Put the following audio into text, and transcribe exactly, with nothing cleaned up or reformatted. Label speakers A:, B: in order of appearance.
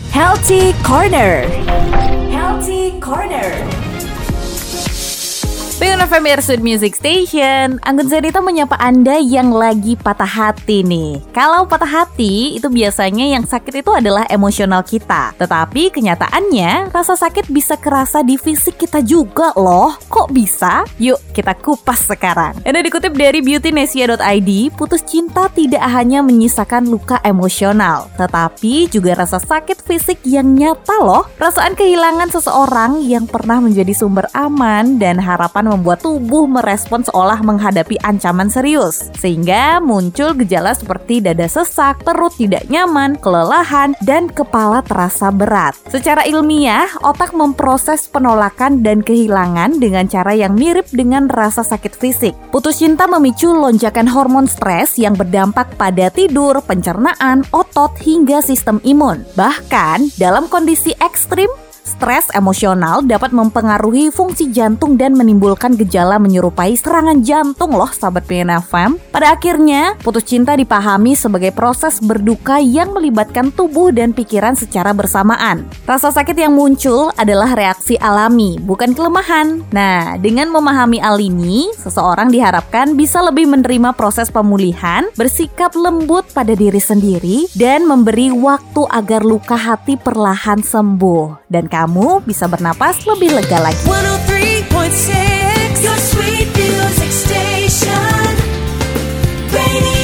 A: Healthy Corner. Healthy Corner. Pengen F M Sweet Music Station, Anggun Zedita menyapa Anda yang lagi patah hati nih. Kalau patah hati, itu biasanya yang sakit itu adalah emosional kita. Tetapi kenyataannya, rasa sakit bisa kerasa di fisik kita juga loh. Kok bisa? Yuk kita kupas sekarang. Anda dikutip dari beautynesia dot i d, putus cinta tidak hanya menyisakan luka emosional, tetapi juga rasa sakit fisik yang nyata loh. Perasaan kehilangan seseorang yang pernah menjadi sumber aman dan harapan membuat tubuh merespon seolah menghadapi ancaman serius, sehingga muncul gejala seperti dada sesak, perut tidak nyaman, kelelahan, dan kepala terasa berat. Secara ilmiah, otak memproses penolakan dan kehilangan dengan cara yang mirip dengan rasa sakit fisik. Putus cinta memicu lonjakan hormon stres yang berdampak pada tidur, pencernaan, otot, hingga sistem imun. Bahkan, dalam kondisi ekstrim, stres emosional dapat mempengaruhi fungsi jantung dan menimbulkan gejala menyerupai serangan jantung loh sahabat P N F M. Pada akhirnya, putus cinta dipahami sebagai proses berduka yang melibatkan tubuh dan pikiran secara bersamaan. Rasa sakit yang muncul adalah reaksi alami, bukan kelemahan. Nah, dengan memahami hal ini, seseorang diharapkan bisa lebih menerima proses pemulihan, bersikap lembut pada diri sendiri, dan memberi waktu agar luka hati perlahan sembuh. Dan kamu bisa bernapas lebih lega lagi.
B: seratus tiga koma enam Your Sweet Music Station Radio